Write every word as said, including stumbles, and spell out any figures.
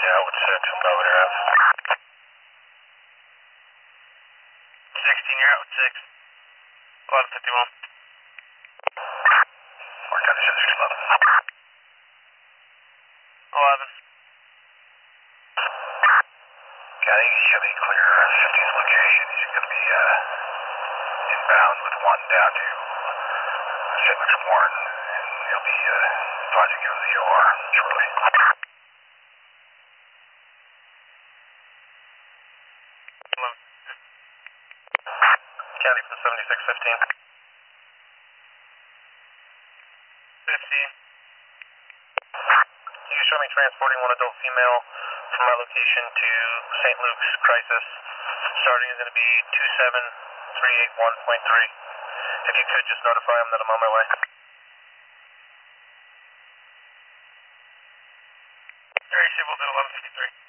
out with six and Belvedere Ave. sixteen, you're out with six. eleven fifty-one. Mark County six eleven. eleven. County, Chevy clear fifteenth location. He's going to be uh, inbound with one down to Saint Luke's Warren, and he'll be uh, advising you to the O R shortly. County from seventy-six fifteen. fifteen. Can you show me transporting one adult female from my location to Saint Luke's Crisis? Starting is going to be two seven three eight one point three. If you could, just notify them that I'm on my way. Very stable at eleven fifty-three.